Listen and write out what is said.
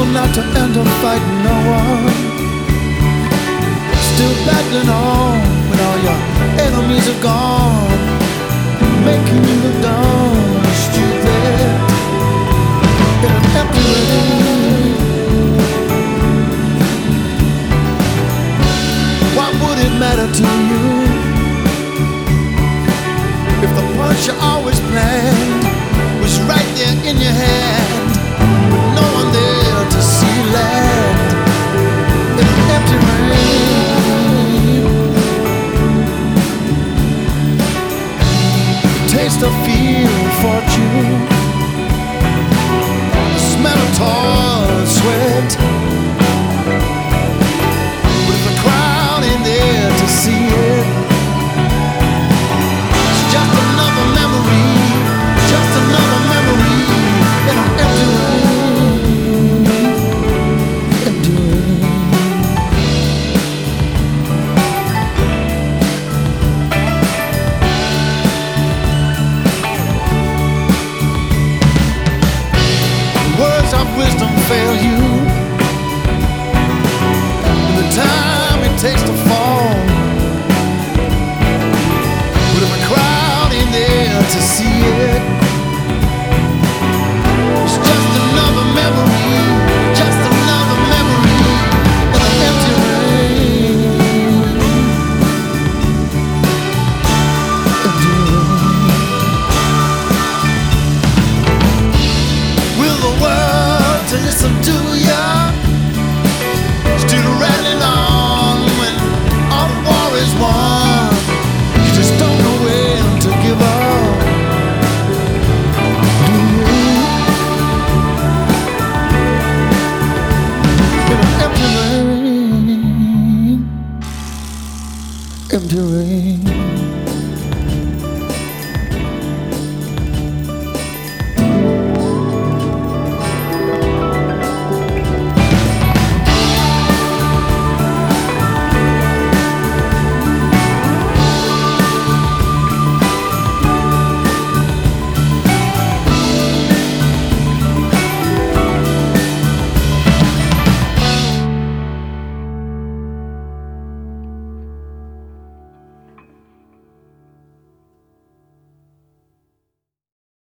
not to end up fighting no one. Still battling on when all your enemies are gone, making you look down the street there in an empty room. Why would it matter to you if the punch you always planned was right there in your hand, with no one there to see you land in an empty rain? Taste of fear, fortune, the smell of toil, sweat, with a crowd in there to see it. It's just another memory, just another memory in an empty rain, empty rain. Words of wisdom fail you in the time it takes to fall, with a crowd in there to see it. It's just another memory, just another memory in an empty rain, empty rain. Will the world to listen to ya still rattling on when all the war is won? You just don't know when to give up, do you? In an empty rain, empty rain.